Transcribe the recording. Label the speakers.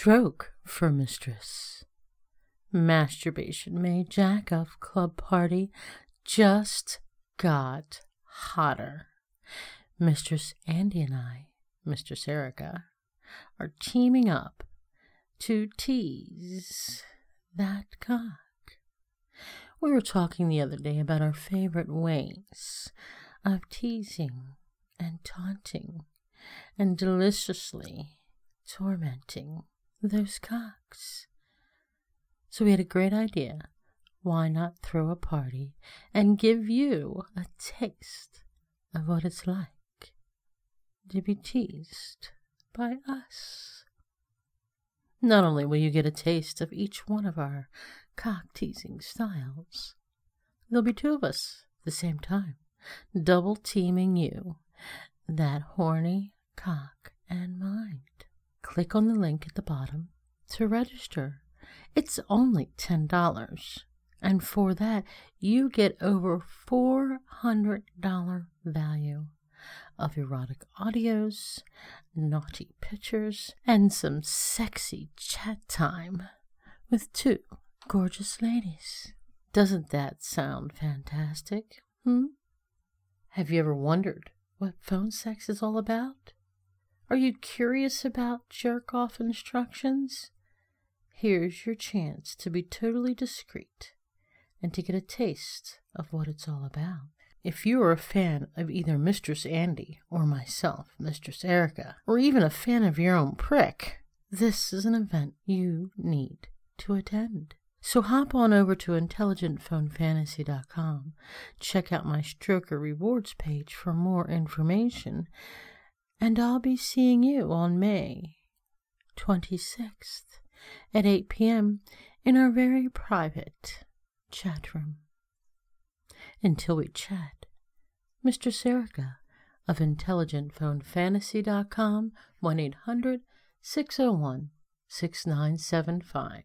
Speaker 1: Stroke for mistress. Masturbation made jack of club party just got hotter. Mistress Andy and I, Mistress Erica, are teaming up to tease that cock. We were talking the other day about our favorite ways of teasing and taunting and deliciously tormenting those cocks. So we had a great idea. Why not throw a party and give you a taste of what it's like to be teased by us? Not only will you get a taste of each one of our cock-teasing styles, there'll be two of us at the same time, double teaming you, that horny cock and mind. Click on the link at the bottom to register. It's only $10, and for that you get over $400 value of erotic audios, naughty pictures, and some sexy chat time with two gorgeous ladies. Doesn't that sound fantastic? Have you ever wondered what phone sex is all about? Are you curious about jerk-off instructions? Here's your chance to be totally discreet and to get a taste of what it's all about. If you are a fan of either Mistress Andy or myself, Mistress Erica, or even a fan of your own prick, this is an event you need to attend. So hop on over to IntelligentPhoneFantasy.com, check out my Stroker Rewards page for more information, and I'll be seeing you on May 26th at 8 p.m. in our very private chat room. Until we chat, Mistress Erica of IntelligentPhoneFantasy.com, 1-800-601-6975.